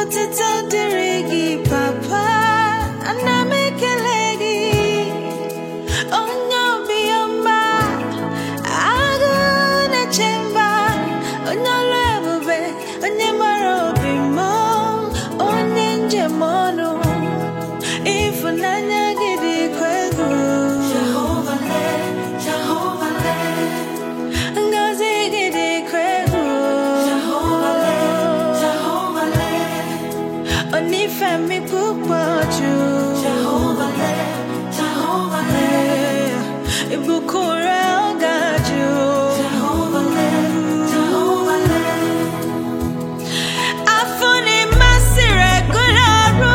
Otito dirigi papa, anamekelegi. Onyo biyamba, aguna chemba. Onyo lebube, onye maro bimo, onye njemono. Ifunanya gidi kwegu. Jehovah le, Jehovah le. Ngozi gidi kwegu. Jehovah le, Jehovah le. Onifemi pupoju. Jehovah le, Jehovah le. Ibukure ogaju. Jehovah le, Jehovah le. Afuni masire gularu.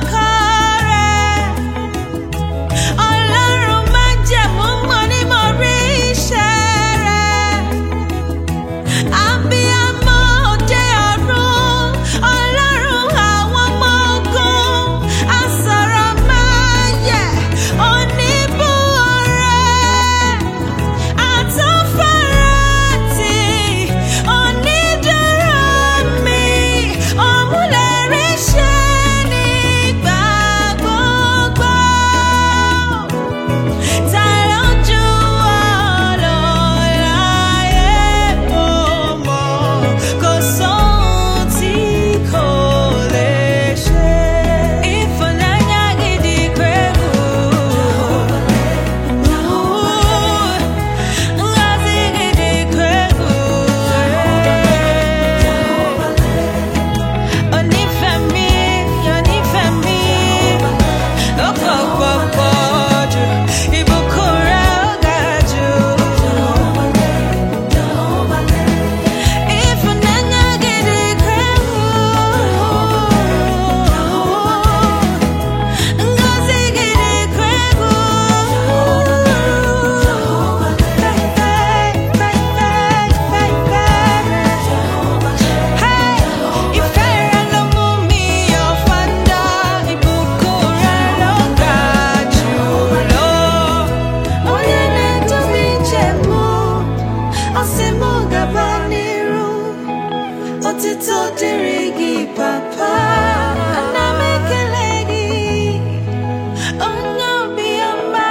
Otito dirigi papa, anamekelegi. Onyo biyamba,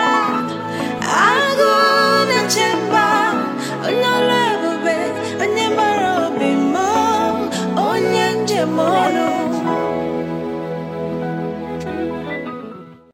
aguna chemba. Onyo lebube, onye maro bimo, onye njemo.